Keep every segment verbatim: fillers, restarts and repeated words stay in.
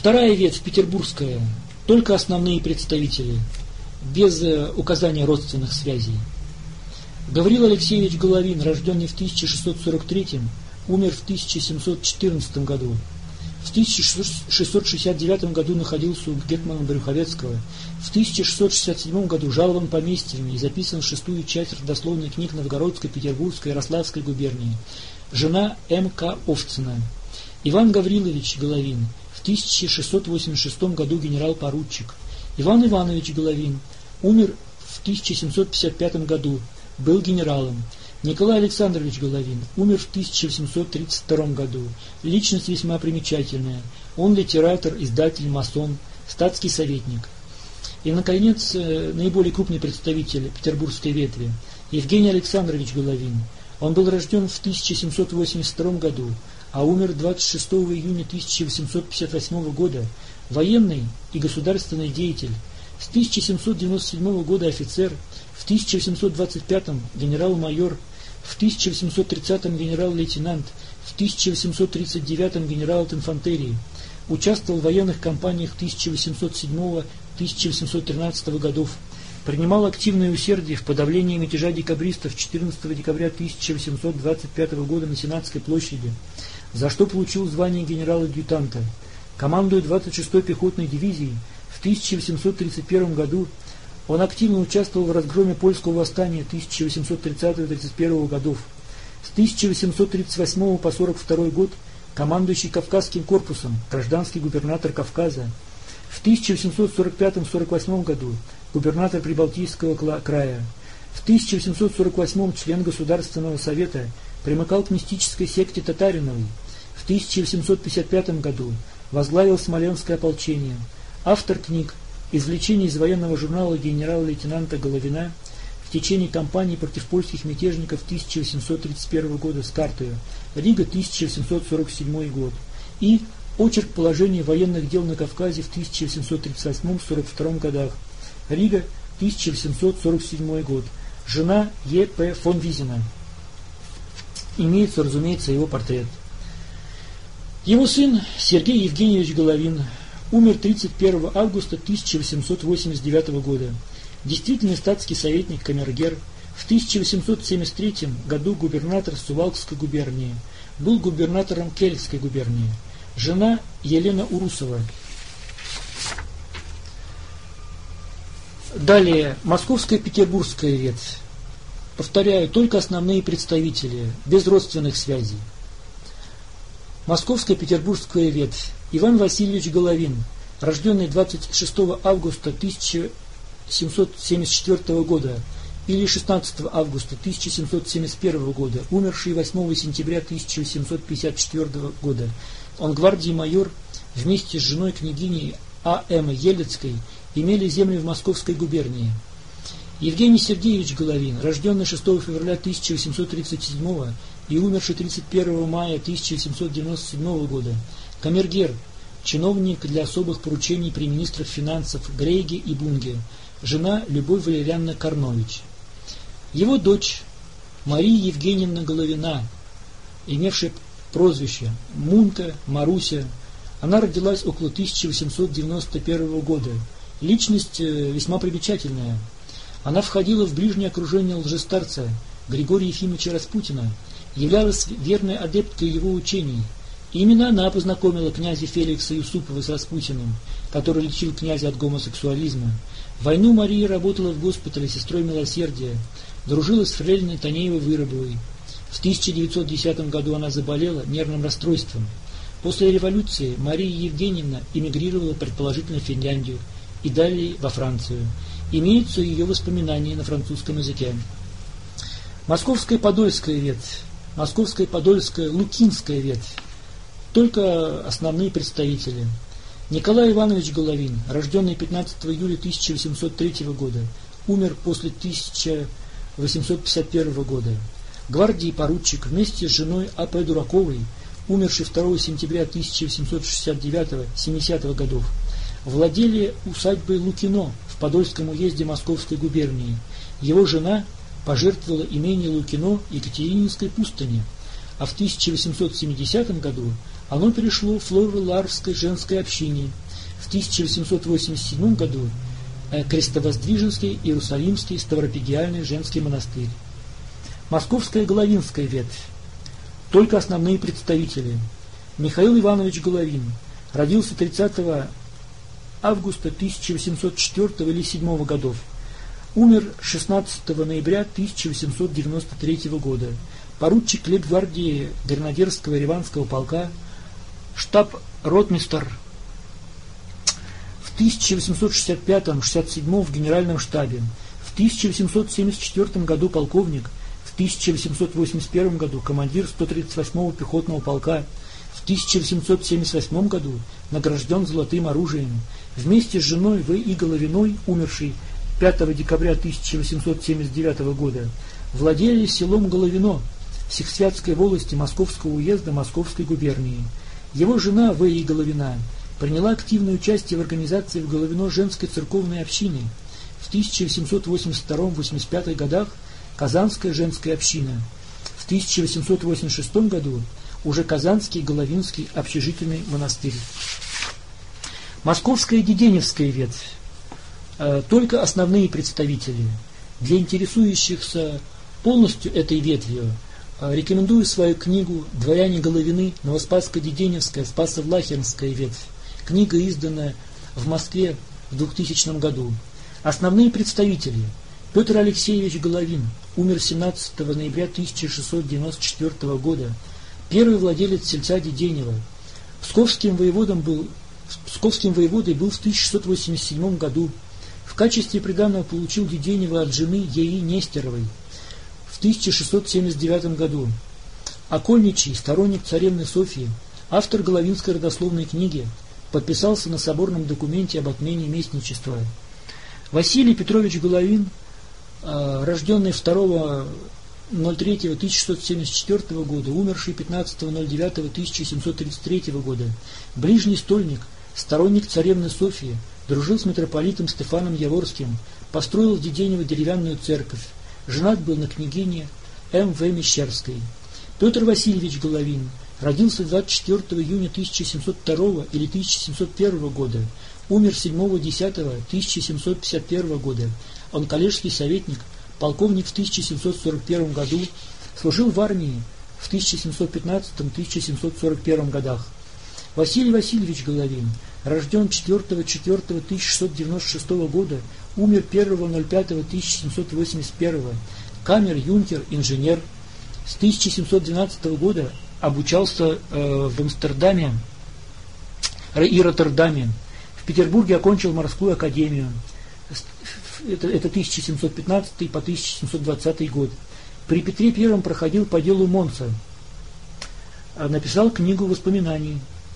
Вторая ветвь, петербургская, только основные представители, без указания родственных связей. Гаврил Алексеевич Головин, рожденный в тысяча шестьсот сорок третьем, умер в тысяча семьсот четырнадцатом году. В тысяча шестьсот шестьдесят девятом году находился у гетмана Брюховецкого. В тысяча шестьсот шестьдесят седьмом году жалован поместьями и записан в шестую часть родословной книг Новгородской, Петербургской и Ярославской губернии. Жена М К Овцина. Иван Гаврилович Головин, в тысяча шестьсот восемьдесят шестом году генерал-поручик. Иван Иванович Головин, умер в тысяча семьсот пятьдесят пятом году, был генералом. Николай Александрович Головин умер в тысяча восемьсот тридцать втором году. Личность весьма примечательная. Он литератор, издатель, масон, статский советник. И, наконец, наиболее крупный представитель петербургской ветви Евгений Александрович Головин. Он был рожден в тысяча семьсот восемьдесят втором году, а умер двадцать шестого июня тысяча восемьсот пятьдесят восьмого года. Военный и государственный деятель. С тысяча семьсот девяносто седьмого года офицер, в тысяча восемьсот двадцать пятом генерал-майор, в тысяча восемьсот тридцатом генерал-лейтенант, в тысяча восемьсот тридцать девятом генерал от инфантерии. Участвовал в военных кампаниях тысяча восемьсот седьмого — тысяча восемьсот тринадцатого годов. Принимал активное усердие в подавлении мятежа декабристов четырнадцатого декабря тысяча восемьсот двадцать пятого года на Сенатской площади, за что получил звание генерала-адъютанта. Командуя двадцать шестой пехотной дивизией, в тысяча восемьсот тридцать первом году он активно участвовал в разгроме польского восстания тысяча восемьсот тридцатого — тридцать первого годов. С тысяча восемьсот тридцать восьмого по сорок второй год командующий Кавказским корпусом, гражданский губернатор Кавказа. В тысяча восемьсот сорок пятом — сорок восьмом году губернатор Прибалтийского края. В тысяча восемьсот сорок восьмом член Государственного совета, примыкал к мистической секте Татариновой. В тысяча восемьсот пятьдесят пятом году возглавил Смоленское ополчение. Автор книг «Извлечение из военного журнала генерала-лейтенанта Головина» в течение кампании против польских мятежников тысяча восемьсот тридцать первого года с картою, Рига, тысяча восемьсот сорок седьмой год, и «Очерк положения военных дел на Кавказе в тысяча восемьсот тридцать восьмом — сорок втором годах», Рига, тысяча восемьсот сорок седьмой год, жена Е П фон Визина. Имеется, разумеется, его портрет. Его сын Сергей Евгеньевич Головин умер тридцать первого августа тысяча восемьсот восемьдесят девятого года. Действительный статский советник, камергер. В тысяча восемьсот семьдесят третьем году губернатор Сувалкской губернии. Был губернатором Кельтской губернии. Жена Елена Урусова. Далее, московская петербургская ветвь. Повторяю, только основные представители, без родственных связей. Московская петербургская ветвь. Иван Васильевич Головин, рожденный двадцать шестого августа тысяча семьсот семьдесят четвертого года или шестнадцатого августа тысяча семьсот семьдесят первого года, умерший восьмого сентября тысяча восемьсот пятьдесят четвертого года. Он гвардии майор, вместе с женой княгиней А М Елецкой имели земли в Московской губернии. Евгений Сергеевич Головин, рожденный шестого февраля тысяча восемьсот тридцать седьмого и умерший тридцать первого мая тысяча семьсот девяносто седьмого года, камергер, чиновник для особых поручений при министрах финансов Грейге и Бунге, жена Любовь Валерьяновна Карнович. Его дочь Мария Евгеньевна Головина, имевшая прозвище Мунка, Маруся, она родилась около тысяча восемьсот девяносто первого года. Личность весьма примечательная. Она входила в ближнее окружение лжестарца Григория Ефимовича Распутина, являлась верной адепткой его учений. Именно она познакомила князя Феликса Юсупова с Распутиным, который лечил князя от гомосексуализма. В войну Мария работала в госпитале сестрой милосердия, дружила с фрейлиной Танеевой-Вырубовой. В тысяча девятьсот десятом году она заболела нервным расстройством. После революции Мария Евгеньевна эмигрировала предположительно в Финляндию и далее во Францию. Имеются ее воспоминания на французском языке. Московская Подольская ветвь, Московская Подольская Лукинская ветвь. Только основные представители. Николай Иванович Головин, рожденный пятнадцатого июля тысяча восемьсот третьего года, умер после тысяча восемьсот пятьдесят первого года. Гвардии поручик вместе с женой А П Дураковой, умершей второго сентября тысяча восемьсот шестьдесят девятого — семидесятого годов, владели усадьбой Лукино в Подольском уезде Московской губернии. Его жена пожертвовала имение Лукино Екатерининской пустыне, а в тысяча восемьсот семидесятом году Оно перешло в Флорларской женской общине. В тысяча восемьсот восемьдесят седьмом году Крестовоздвиженский Иерусалимский Ставропигиальный женский монастырь. Московская Головинская ветвь. Только основные представители. Михаил Иванович Головин родился тридцатого августа тысяча восемьсот четвёртого или седьмого годов. Умер шестнадцатого ноября тысяча восемьсот девяносто третьего года. Поручик лейб-гвардии гренадерского Ереванского полка, штаб-ротмистр. В тысяча восемьсот шестьдесят пятом — шестьдесят седьмом в генеральном штабе. В тысяча восемьсот семьдесят четвёртом году полковник. В тысяча восемьсот восемьдесят первом году командир сто тридцать восьмого пехотного полка. В тысяча восемьсот семьдесят восьмом году награжден золотым оружием. Вместе с женой В. И. Головиной, умершей пятого декабря тысяча восемьсот семьдесят девятого года, владели селом Головино Всехсвятской волости Московского уезда Московской губернии. Его жена В. И. Головина приняла активное участие в организации в Головино женской церковной общины. В тысяча восемьсот восемьдесят втором — восемьдесят пятом годах Казанская женская община. В тысяча восемьсот восемьдесят шестом году уже Казанский Головинский общежительный монастырь. Московская Деденевская ветвь. Э, только основные представители. Для интересующихся полностью этой ветвью э, рекомендую свою книгу «Дворяне Головины. Новоспасско-Деденевская, Спасо-Влахернская ветвь». Книга издана в Москве в двухтысячном году. Основные представители. Петр Алексеевич Головин, умер семнадцатого ноября тысяча шестьсот девяносто четвёртого года. Первый владелец сельца Деденева. Псковским воеводом был, Псковским воеводой был в тысяча шестьсот восемьдесят седьмом году. В качестве приданого получил Деденева от жены Е И Нестеровой в тысяча шестьсот семьдесят девятом году. Окольничий, сторонник царевны Софьи, автор Головинской родословной книги, подписался на соборном документе об отмене местничества. Василий Петрович Головин, рожденный второго ноль третьего тысяча шестьсот семьдесят четвёртого года, умерший пятнадцатого ноль девятого тысяча семьсот тридцать третьего года, ближний стольник, сторонник царевны Софьи, дружил с митрополитом Стефаном Яворским, построил в Деденево деревянную церковь, женат был на княгине М В Мещерской. Петр Васильевич Головин родился двадцать четвёртого июня тысяча семьсот второго или тысяча семьсот первого года, умер седьмого десятого тысяча семьсот пятьдесят первого года. Он коллежский советник, полковник в тысяча семьсот сорок первом году, служил в армии в тысяча семьсот пятнадцатом — тысяча семьсот сорок первом годах. Василий Васильевич Головин, рожден четвёртого четвёртого тысяча шестьсот девяносто шестого года, умер первого ноль пятого тысяча семьсот восемьдесят первого, камер, юнкер, инженер. С тысяча семьсот двенадцатого года обучался э, в Амстердаме и Роттердаме. В Петербурге окончил морскую академию. Это, это тысяча семьсот пятнадцатый по тысяча семьсот двадцатый год. При Петре Первом проходил по делу Монца. Написал книгу воспоминаний.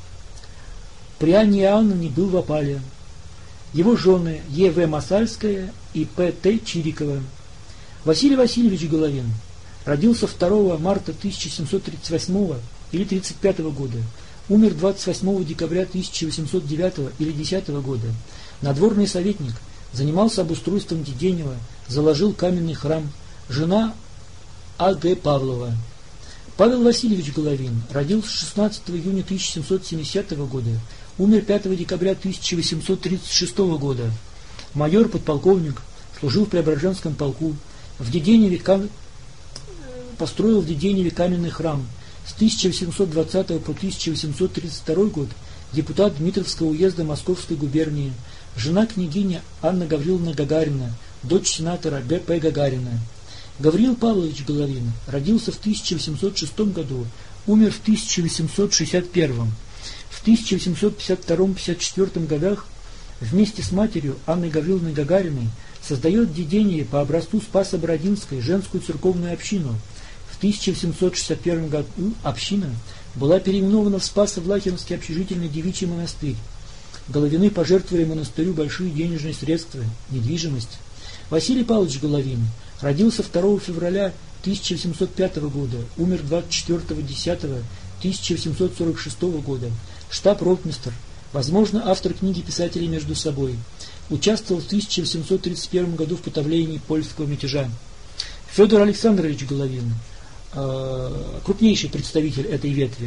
При Анне Иоанновне был в опале. Его жены Е В Масальская и П Т Чирикова. Василий Васильевич Головин родился второго марта тысяча семьсот тридцать восьмого или тридцать пятого года. Умер двадцать восьмого декабря тысяча восемьсот девятого или десятого года. Надворный советник. Занимался обустройством Деденева, заложил каменный храм. Жена А Г Павлова. Павел Васильевич Головин родился шестнадцатого июня тысяча семьсот семидесятого года, умер пятого декабря тысяча восемьсот тридцать шестого года. Майор, подполковник, служил в Преображенском полку. В Деденеве кам... построил в Деденеве каменный храм. С тысяча восемьсот двадцатого по тысяча восемьсот тридцать второй год депутат Дмитровского уезда Московской губернии. Жена княгиня Анна Гавриловна Гагарина, дочь сенатора Б П Гагарина. Гавриил Павлович Головин родился в тысяча восемьсот шестом году, умер в тысяча восемьсот шестьдесят первом. В тысяча восемьсот пятьдесят втором — пятьдесят четвёртом годах вместе с матерью Анной Гавриловной Гагариной создает в Деденеве по образцу Спасо-Бородинской женскую церковную общину. В тысяча восемьсот шестьдесят первом году община была переименована в Спасо-Влахернский общежительный девичий монастырь. Головины пожертвовали монастырю большие денежные средства, недвижимость. Василий Павлович Головин родился второго февраля тысяча восемьсот пятого года, умер двадцать четвёртого декабря тысяча восемьсот сорок шестого года, штаб-ротмистр, возможно, автор книги «Писатели между собой». Участвовал в тысяча восемьсот тридцать первом году в подавлении польского мятежа. Федор Александрович Головин, крупнейший представитель этой ветви,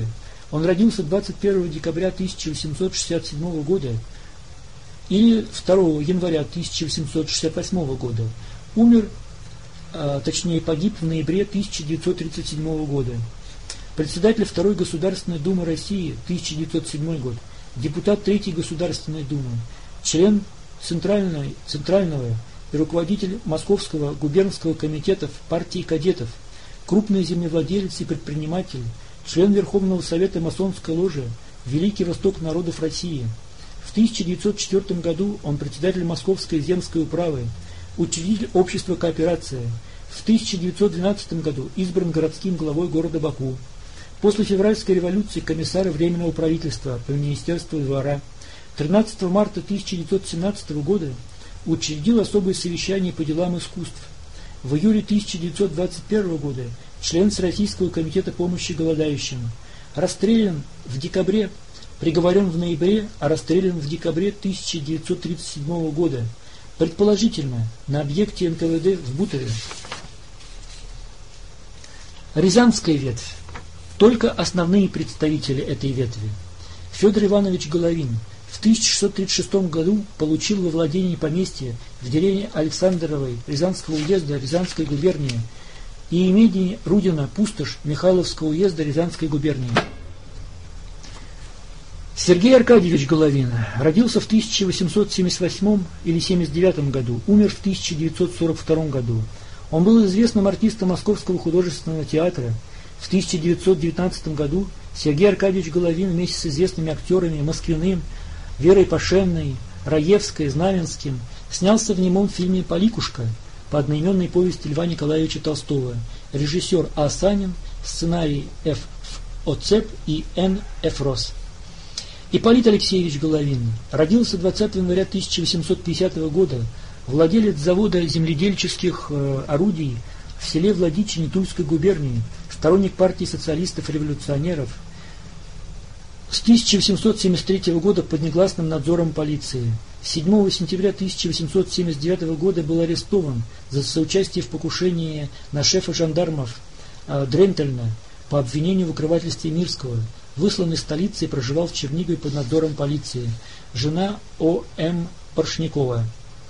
Он родился двадцать первого декабря тысяча восемьсот шестьдесят седьмого года или второго января тысяча восемьсот шестьдесят восьмого года. Умер, а, точнее погиб в ноябре тысяча девятьсот тридцать седьмого года. Председатель Второй Государственной Думы России, тысяча девятьсот седьмой год. Депутат Третьей Государственной Думы. Член Центральной, Центрального и руководитель Московского губернского комитета партии кадетов. Крупный землевладелец и предприниматель. Член Верховного Совета масонской ложи «Великий Восток народов России». В тысяча девятьсот четвёртом году он председатель Московской земской управы, учредитель общества «Кооперация». В тысяча девятьсот двенадцатом году избран городским главой города Баку. После февральской революции комиссар Временного правительства по Министерству двора. тринадцатого марта тысяча девятьсот семнадцатого года учредил особое совещание по делам искусств. В июле тысяча девятьсот двадцать первого года член Всероссийского комитета помощи голодающим. Расстрелян в декабре, приговорен в ноябре, а расстрелян в декабре тысяча девятьсот тридцать седьмого года. Предположительно, на объекте эн ка вэ дэ в Бутове. Рязанская ветвь. Только основные представители этой ветви. Федор Иванович Головин в тысяча шестьсот тридцать шестом году получил во владении поместье в деревне Александровой Рязанского уезда Рязанской губернии и имение Рудина Пустошь Михайловского уезда Рязанской губернии. Сергей Аркадьевич Головин родился в тысяча восемьсот семьдесят восьмом или семьдесят девятом году, умер в тысяча девятьсот сорок втором году. Он был известным артистом Московского художественного театра. В тысяча девятьсот девятнадцатом году Сергей Аркадьевич Головин вместе с известными актерами Москвиным, Верой Пашенной, Раевской, Знаменским снялся в немом фильме «Поликушка» по одноименной повести Льва Николаевича Толстого. Режиссер А. Санин, сценарий Ф. Оцеп и Н. Эфрос. Ипполит Алексеевич Головин родился двадцатого января тысяча восемьсот пятидесятого года, владелец завода земледельческих э, орудий в селе Владичине Тульской губернии, сторонник партии социалистов-революционеров. С тысяча восемьсот семьдесят третьего года под негласным надзором полиции. седьмого сентября тысяча восемьсот семьдесят девятого года был арестован за соучастие в покушении на шефа жандармов э, Дрентельна по обвинению в укрывательстве Мирского. Выслан из столицы и проживал в Чернигове под надзором полиции. Жена О М Поршнякова.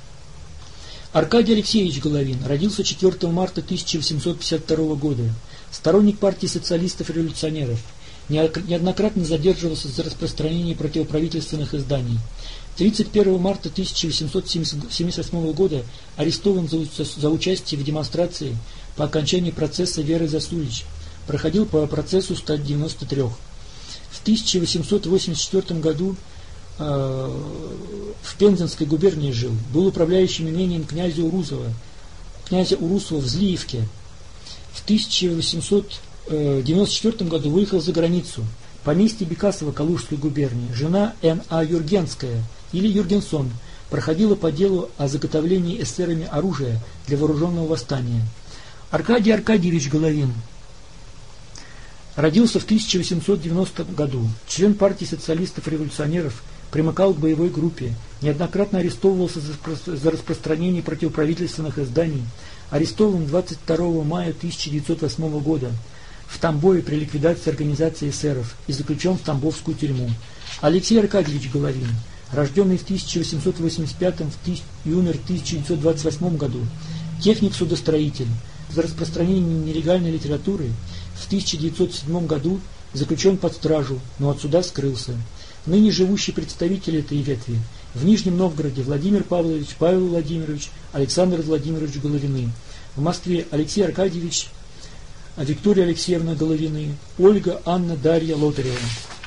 Аркадий Алексеевич Головин родился четвёртого марта тысяча восемьсот пятьдесят второго года. Сторонник партии социалистов-революционеров. Неоднократно задерживался за распространение противоправительственных изданий. тридцать первого марта тысяча восемьсот семьдесят восьмого года арестован за, за участие в демонстрации по окончании процесса Веры Засулич. Проходил по процессу сто девяносто три. В тысяча восемьсот восемьдесят четвёртом году э, в Пензенской губернии жил. Был управляющим имением князя Урусова, князя Урусова в Злиевке. В тысяча восемьсот девяносто четвёртом году выехал за границу. Поместье Бекасова Калужской губернии. Жена Н А Юргенская или Юргенсон проходила по делу о заготовлении эсерами оружия для вооруженного восстания. Аркадий Аркадьевич Головин родился в тысяча восемьсот девяностом году. Член партии социалистов-революционеров, примыкал к боевой группе. Неоднократно арестовывался за распространение противоправительственных изданий. Арестован двадцать второго мая тысяча девятьсот восьмого года в Тамбове при ликвидации организации эсеров и заключен в Тамбовскую тюрьму. Алексей Аркадьевич Головин, рожденный в тысяча восемьсот восемьдесят пятом и умер в тысяча девятьсот двадцать восьмом году, техник-судостроитель. За распространение нелегальной литературы в тысяча девятьсот седьмом году заключен под стражу, но от суда скрылся. Ныне живущий представитель этой ветви в Нижнем Новгороде Владимир Павлович, Павел Владимирович, Александр Владимирович Головины. В Москве Алексей Аркадьевич, Виктория Алексеевна Головины, Ольга Анна Дарья Лотарева.